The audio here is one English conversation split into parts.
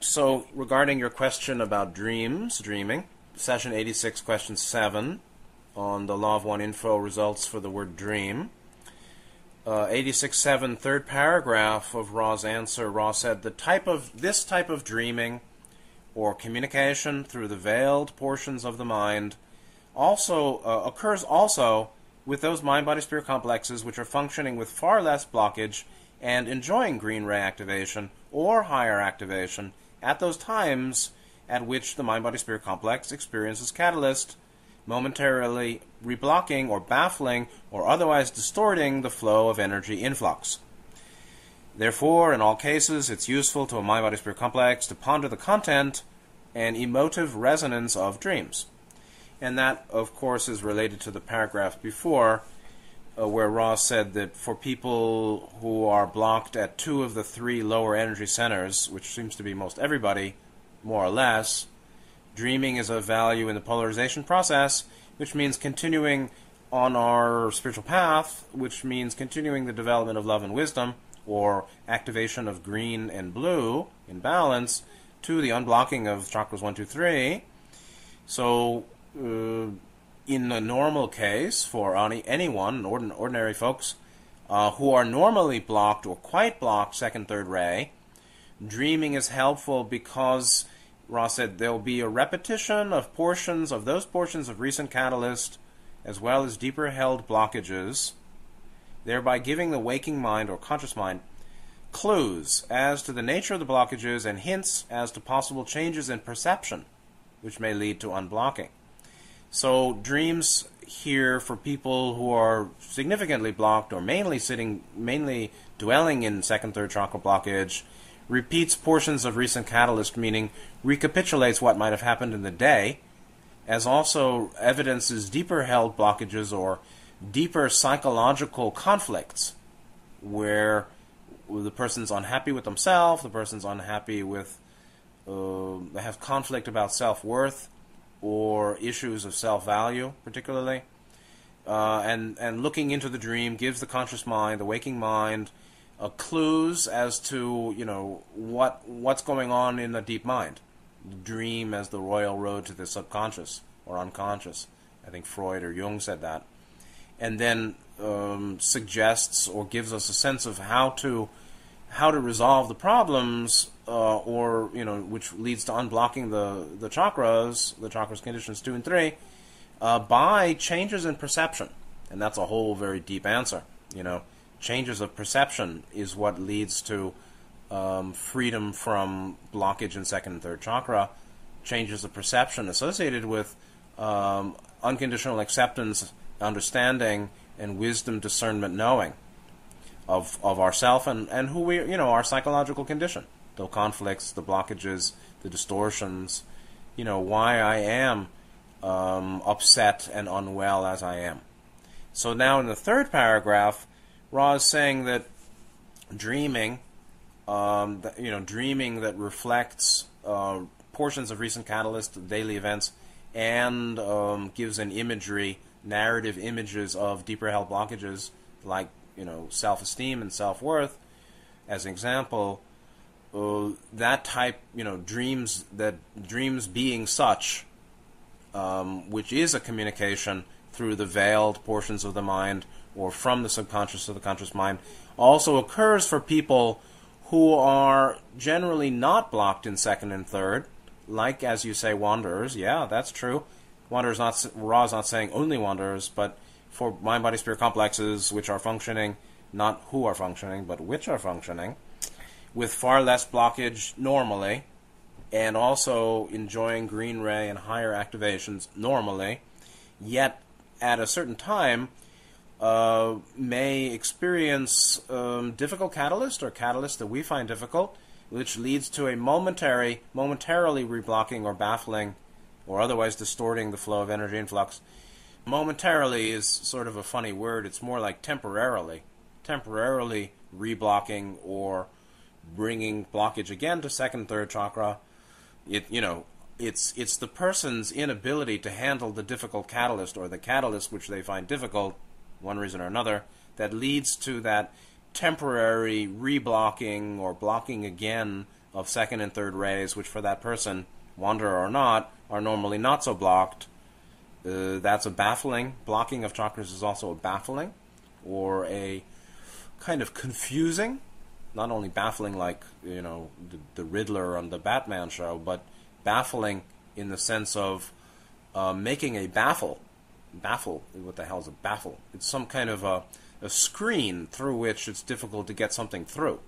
So, regarding your question about dreaming, session 86, question 7, on the Law of One info results for the word dream. 86.7, third paragraph of Ra's answer. Ra said, this type of dreaming, or communication through the veiled portions of the mind, also occurs also with those mind-body-spirit complexes which are functioning with far less blockage and enjoying green ray activation or higher activation at those times at which the mind-body-spirit complex experiences catalyst, momentarily reblocking or baffling or otherwise distorting the flow of energy influx. Therefore, in all cases, it's useful to a mind-body-spirit complex to ponder the content and emotive resonance of dreams. And that, of course, is related to the paragraph before, where Ross said that for people who are blocked at 2 of the 3 lower energy centers, which seems to be most everybody, more or less, dreaming is of value in the polarization process, which means continuing on our spiritual path, which means continuing the development of love and wisdom, or activation of green and blue in balance, to the unblocking of chakras 1, 2, 3. So, in a normal case, for anyone, ordinary folks, who are normally blocked or quite blocked second, third ray, dreaming is helpful because Ross said there will be a repetition of those portions of recent catalyst, as well as deeper held blockages, thereby giving the waking mind or conscious mind clues as to the nature of the blockages and hints as to possible changes in perception, which may lead to unblocking. So dreams here for people who are significantly blocked or mainly dwelling in second, third chakra blockage, repeats portions of recent catalyst, meaning recapitulates what might have happened in the day, as also evidences deeper held blockages or deeper psychological conflicts where the person's unhappy with themselves, the person's unhappy with, they have conflict about self-worth or issues of self-value particularly. And looking into the dream gives the conscious mind, the waking mind, clues as to, what's going on in the deep mind. The dream as the royal road to the subconscious or unconscious. I think Freud or Jung said that. And then suggests or gives us a sense of how to resolve the problems, which leads to unblocking the chakras conditions 2 and 3, by changes in perception. And that's a whole very deep answer, Changes of perception is what leads to freedom from blockage in second and third chakra. Changes of perception associated with unconditional acceptance, understanding, and wisdom, discernment, knowing of ourself and who we, our psychological condition, the conflicts, the blockages, the distortions, why I am upset and unwell as I am. So now in the third paragraph, Ra is saying that dreaming, dreaming that reflects portions of recent catalyst, daily events, and gives an imagery, narrative images of deeper held blockages, like self-esteem and self-worth, as an example. That type, dreams being such, which is a communication through the veiled portions of the mind or from the subconscious to the conscious mind, also occurs for people who are generally not blocked in second and third, like, as you say, wanderers. Yeah, that's true. Wanderers, Ra is not saying only wanderers, but for mind-body-spirit complexes which are functioning, not who are functioning, but which are functioning, with far less blockage normally, and also enjoying green ray and higher activations normally, yet at a certain time may experience difficult catalyst or catalyst that we find difficult, which leads to a momentarily reblocking or baffling or otherwise distorting the flow of energy influx. Momentarily is sort of a funny word. It's more like temporarily reblocking or bringing blockage again to second, third chakra. It's the person's inability to handle the difficult catalyst or the catalyst which they find difficult, one reason or another, that leads to that temporary reblocking or blocking again of second and third rays, which for that person, wanderer or not, are normally not so blocked. That's a baffling. Blocking of chakras is also a baffling, or a kind of confusing. Not only baffling like, the Riddler on the Batman show, but baffling in the sense of making a baffle. Baffle, what the hell is a baffle? It's some kind of a screen through which it's difficult to get something through.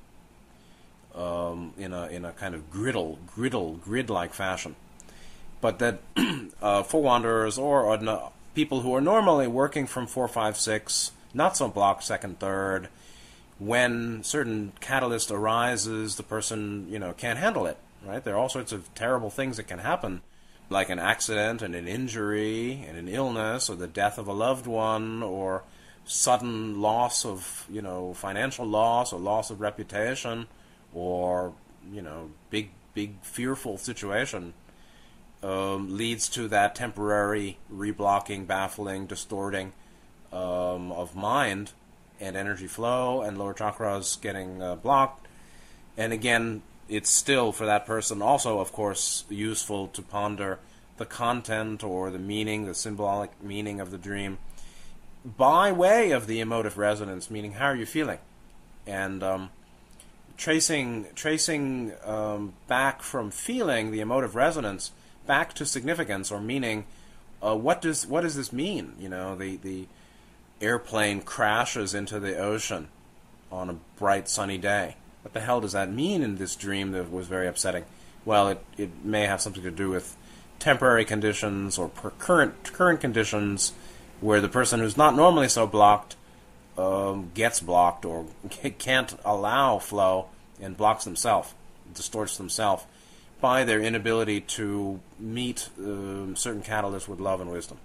In a kind of grid-like fashion. But that for wanderers or people who are normally working from 4, 5, 6, not so blocked second, third, when certain catalyst arises, the person can't handle it. Right? There are all sorts of terrible things that can happen, like an accident and an injury and an illness, or the death of a loved one, or sudden loss of financial loss or loss of reputation, or big fearful situation. Leads to that temporary reblocking, baffling, distorting of mind and energy flow, and lower chakras getting blocked. And again, it's still, for that person, also, of course, useful to ponder the content or the meaning, the symbolic meaning of the dream, by way of the emotive resonance, meaning how are you feeling? And tracing back from feeling, the emotive resonance, back to significance or meaning. What does this mean? The airplane crashes into the ocean on a bright sunny day. What the hell does that mean in this dream that was very upsetting? Well, it may have something to do with temporary conditions or current conditions where the person who's not normally so blocked gets blocked or can't allow flow and blocks themselves, distorts themselves by their inability to meet certain catalysts with love and wisdom.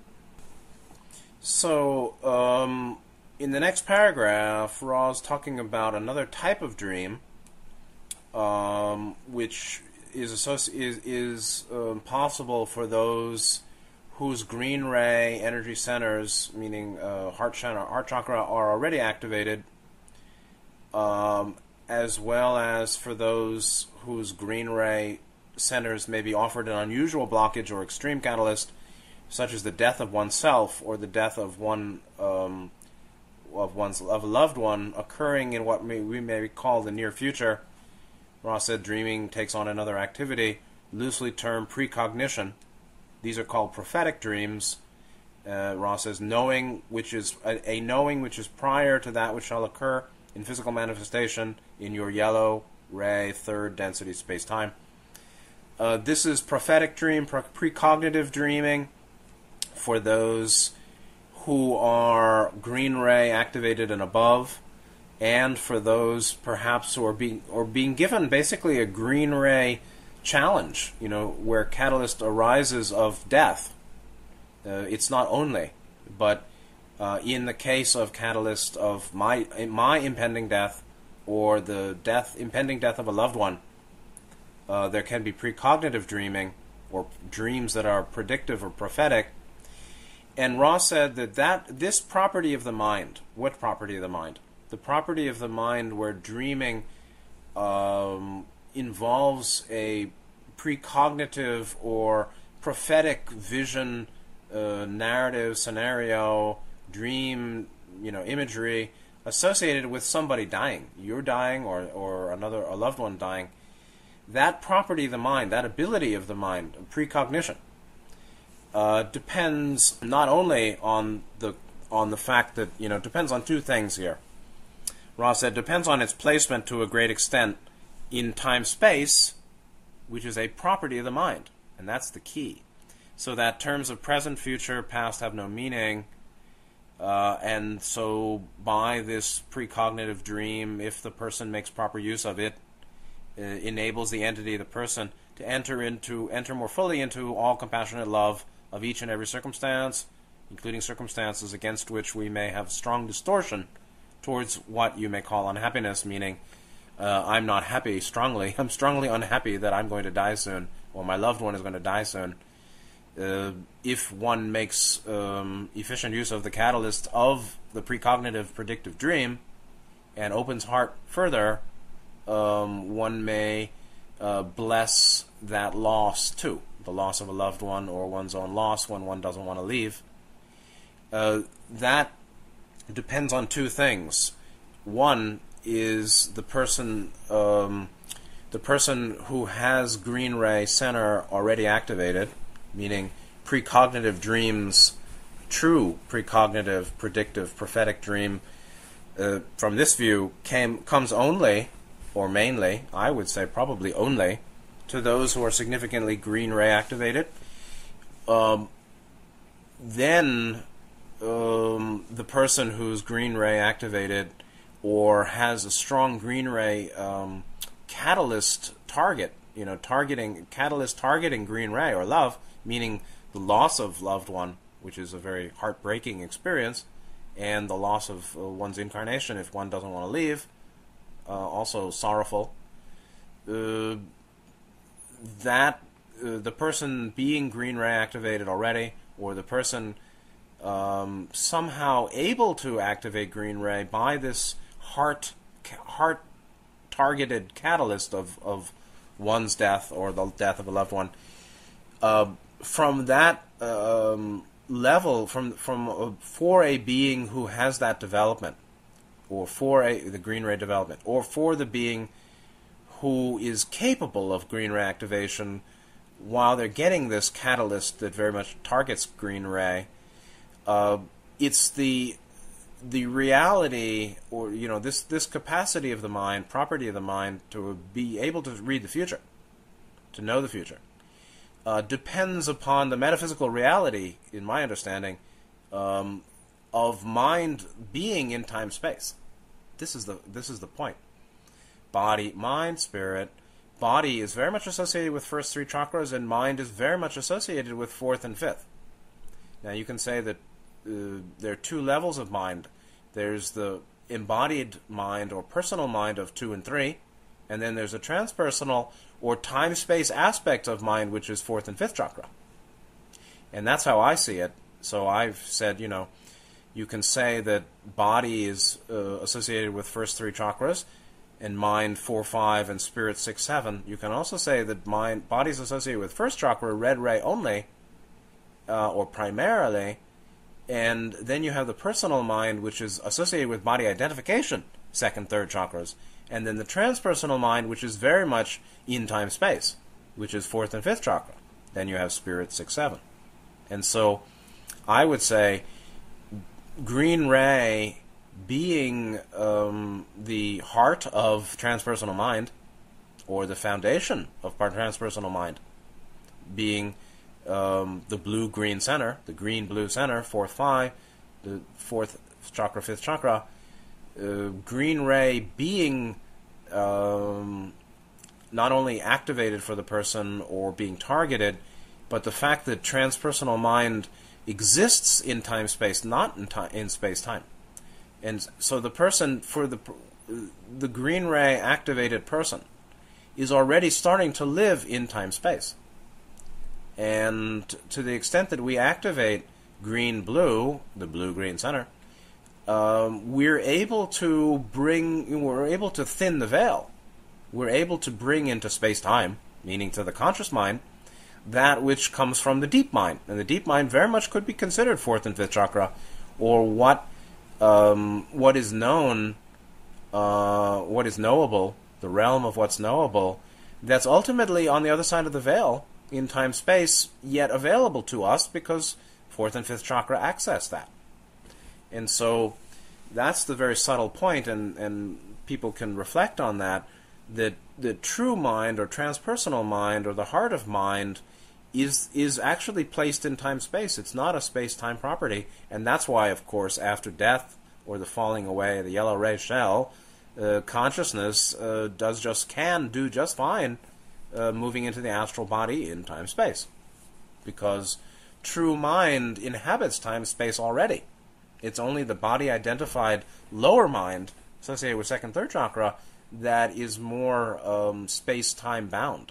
So, in the next paragraph, Ra's talking about another type of dream, which is possible for those whose green ray energy centers, meaning heart chakra, are already activated, as well as for those whose green ray centers may be offered an unusual blockage or extreme catalyst, such as the death of oneself or the death of a loved one occurring in what we may call the near future. Ra said dreaming takes on another activity, loosely termed precognition. These are called prophetic dreams. Ra says knowing which is a knowing which is prior to that which shall occur in physical manifestation in your yellow ray third density space-time. This is prophetic dream, precognitive dreaming for those who are green ray activated and above, and for those perhaps who are being given basically a green ray challenge, where catalyst arises of death. It's not only, but in the case of catalyst of my impending death or the impending death of a loved one, there can be precognitive dreaming or dreams that are predictive or prophetic. And Ra said that this property of the mind, what property of the mind? The property of the mind where dreaming involves a precognitive or prophetic vision, narrative, scenario, dream, imagery associated with somebody dying. You're dying or a loved one dying. That property of the mind, that ability of the mind, precognition, depends not only on the fact that, depends on two things here. Ross said, depends on its placement to a great extent in time-space, which is a property of the mind, and that's the key. So that terms of present, future, past have no meaning, and so by this precognitive dream, if the person makes proper use of it, enables the entity, the person, to enter more fully into all compassionate love of each and every circumstance, including circumstances against which we may have strong distortion towards what you may call unhappiness, meaning I'm not happy strongly. I'm strongly unhappy that I'm going to die soon, or my loved one is going to die soon. If one makes efficient use of the catalyst of the precognitive predictive dream and opens heart further, one may bless that loss too, the loss of a loved one or one's own loss when one doesn't want to leave. That depends on two things. One is the person who has green ray center already activated, meaning precognitive dreams, true precognitive, predictive, prophetic dream, from this view, comes only, or mainly, I would say probably only, to those who are significantly green ray activated. Then the person who's green ray activated or has a strong green ray catalyst target, catalyst targeting green ray or love, meaning the loss of loved one, which is a very heartbreaking experience, and the loss of one's incarnation if one doesn't want to leave, also sorrowful. The person being green ray activated already, or the person somehow able to activate green ray by this heart targeted catalyst of one's death or the death of a loved one, from that level, for a being who has that development, or for the green ray development, or for the being who is capable of green ray activation while they're getting this catalyst that very much targets green ray, it's the reality, or this capacity of the mind, property of the mind, to be able to read the future, to know the future, depends upon the metaphysical reality, in my understanding, of mind being in time space. This is the point. Body, mind, spirit. Body is very much associated with first three chakras, and mind is very much associated with fourth and fifth. Now you can say that there are two levels of mind. There's the embodied mind or personal mind of 2 and 3, and then there's a transpersonal or time-space aspect of mind, which is fourth and fifth chakra. And that's how I see it. So I've said, you can say that body is associated with first three chakras, and mind 4, 5, and spirit 6, 7. You can also say that body is associated with first chakra, red ray only, or primarily, and then you have the personal mind, which is associated with body identification, second, third chakras, and then the transpersonal mind, which is very much in time-space, which is fourth and fifth chakra. Then you have spirit 6, 7. And so I would say green ray being the heart of transpersonal mind, or the foundation of transpersonal mind, being the blue-green center, the green-blue center, 4th, 5, the 4th chakra, 5th chakra, green ray being not only activated for the person or being targeted, but the fact that transpersonal mind exists in time-space, not in space-time. And so the person, for the green ray activated person, is already starting to live in time-space. And to the extent that we activate green-blue, the blue-green center, we're able to thin the veil. We're able to bring into space-time, meaning to the conscious mind, that which comes from the deep mind. And the deep mind very much could be considered fourth and fifth chakra, or what is known, what is knowable, the realm of what's knowable, that's ultimately on the other side of the veil, in time-space, yet available to us because fourth and fifth chakra access that. And so that's the very subtle point, and people can reflect on that the true mind, or transpersonal mind, or the heart of mind is actually placed in time-space. It's not a space-time property, and that's why, of course, after death or the falling away of the yellow ray shell, consciousness can do just fine moving into the astral body in time-space, because true mind inhabits time-space already. It's only the body-identified lower mind, associated with second, third chakra, that is more space-time bound.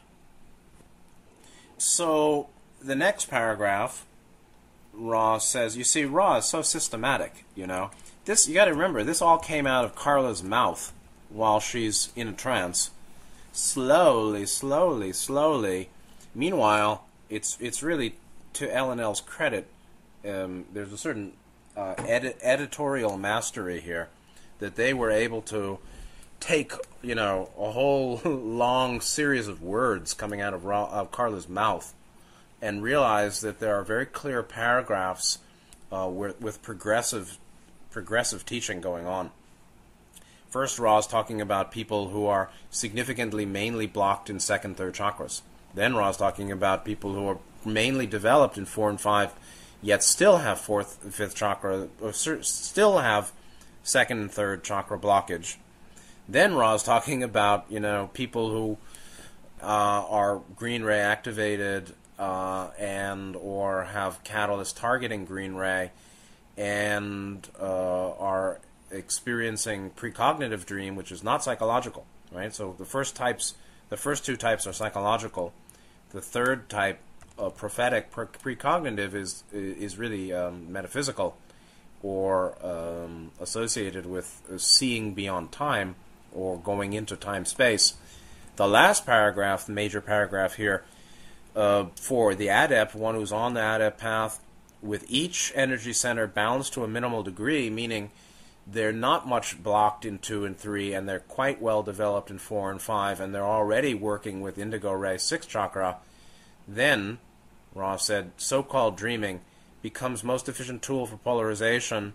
So the next paragraph, Ra says, you see, Ra is so systematic, This, you got to remember, this all came out of Carla's mouth while she's in a trance. slowly, slowly, slowly. Meanwhile, it's really, to L&L's credit, there's a certain editorial mastery here, that they were able to take, a whole long series of words coming out of Carla's mouth and realize that there are very clear paragraphs with progressive teaching going on. First, Ra's talking about people who are significantly mainly blocked in second, third chakras. Then Ra's talking about people who are mainly developed in 4 and 5, yet still have fourth and fifth chakra, or still have second and third chakra blockage. Then Ra's talking about, people who are green ray activated and or have catalyst targeting green ray and are experiencing precognitive dream, which is not psychological, right? So the first two types are psychological. The third type, prophetic precognitive, is really metaphysical, or associated with seeing beyond time or going into time-space. The last paragraph, the major paragraph here, for the adept, one who's on the adept path, with each energy center balanced to a minimal degree, meaning they're not much blocked in 2 and 3, and they're quite well developed in 4 and 5, and they're already working with indigo ray 6th chakra, then, Ra said, so-called dreaming becomes most efficient tool for polarization,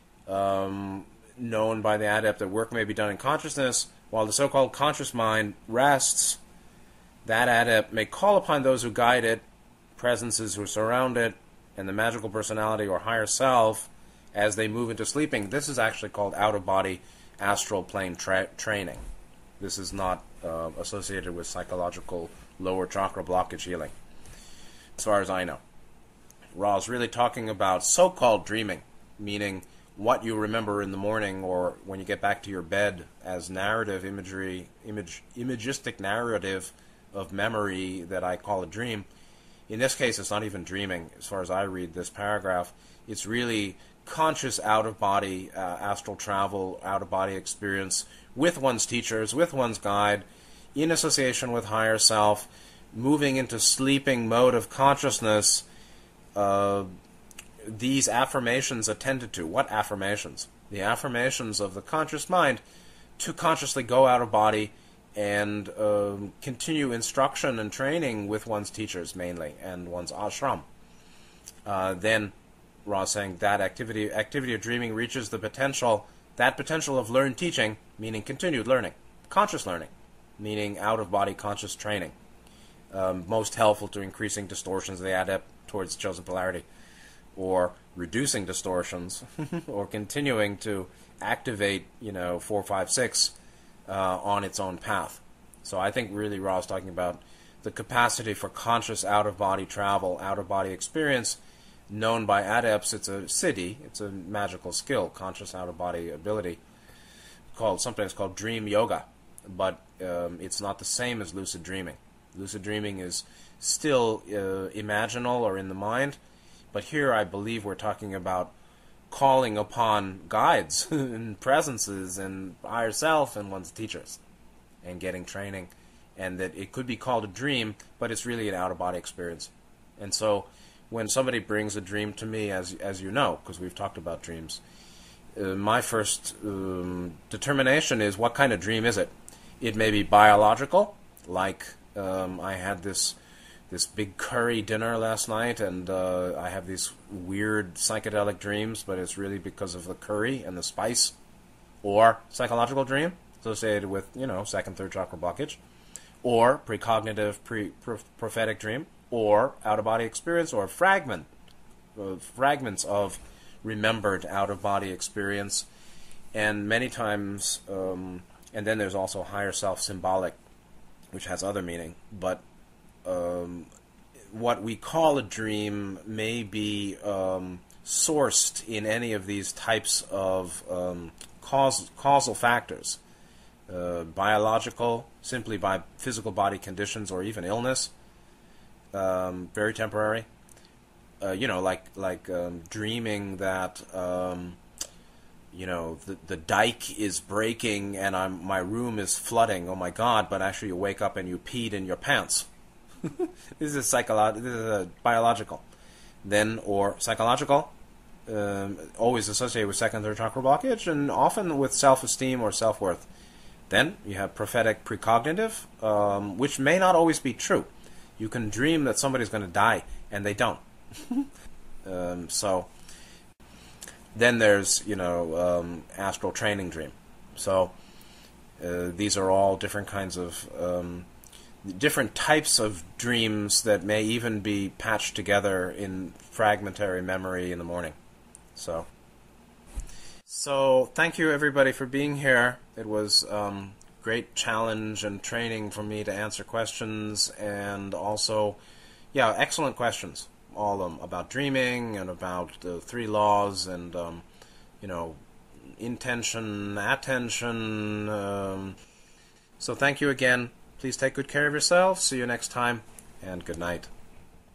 known by the adept that work may be done in consciousness, while the so-called conscious mind rests. That adept may call upon those who guide it, presences who surround it, and the magical personality or higher self as they move into sleeping. This is actually called out-of-body astral plane training. This is not associated with psychological lower chakra blockage healing, as far as I know. Ra is really talking about so-called dreaming, meaning what you remember in the morning or when you get back to your bed as narrative imagery, imagistic narrative of memory that I call a dream. In this case, it's not even dreaming, as far as I read this paragraph. It's really conscious out-of-body astral travel, out-of-body experience with one's teachers, with one's guide, in association with higher self, moving into sleeping mode of consciousness. These affirmations attended to. What affirmations? The affirmations of the conscious mind to consciously go out of body and continue instruction and training with one's teachers mainly, and one's ashram. Then Ra saying that activity of dreaming reaches the potential of learned teaching, meaning continued learning, conscious learning, meaning out-of-body conscious training, most helpful to increasing distortions of the adept towards chosen polarity, or reducing distortions, or continuing to activate, 4, 5, 6 on its own path. So I think really Ra is talking about the capacity for conscious out-of-body travel, out-of-body experience, known by adepts. It's a siddhi, it's a magical skill, conscious out-of-body ability, sometimes called dream yoga, but it's not the same as lucid dreaming. Lucid dreaming is still imaginal or in the mind, but here I believe we're talking about calling upon guides and presences and higher self and one's teachers and getting training, and that it could be called a dream, but it's really an out-of-body experience. And so when somebody brings a dream to me, as you know, because we've talked about dreams, my first determination is, what kind of dream is it? It may be biological, like I had this big curry dinner last night, and I have these weird psychedelic dreams, but it's really because of the curry and the spice. Or psychological dream associated with, second, third chakra blockage. Or precognitive, prophetic dream. Or out-of-body experience, or fragments of remembered out-of-body experience. And many times, and then there's also higher self symbolic, which has other meaning, but what we call a dream may be sourced in any of these types of causal factors. Biological, simply by physical body conditions or even illness, very temporary. Like dreaming that the dike is breaking and my room is flooding. Oh my God! But actually, you wake up and you peed in your pants. This is biological. Then, or psychological, always associated with second, third chakra blockage, and often with self-esteem or self-worth. Then you have prophetic precognitive, which may not always be true. You can dream that somebody's going to die, and they don't. So then there's, astral training dream. So these are all different kinds of, different types of dreams that may even be patched together in fragmentary memory in the morning. So thank you everybody for being here. It was great challenge and training for me to answer questions, and also, excellent questions. All of them about dreaming and about the 3 laws and, intention, attention. So thank you again. Please take good care of yourself. See you next time, and good night.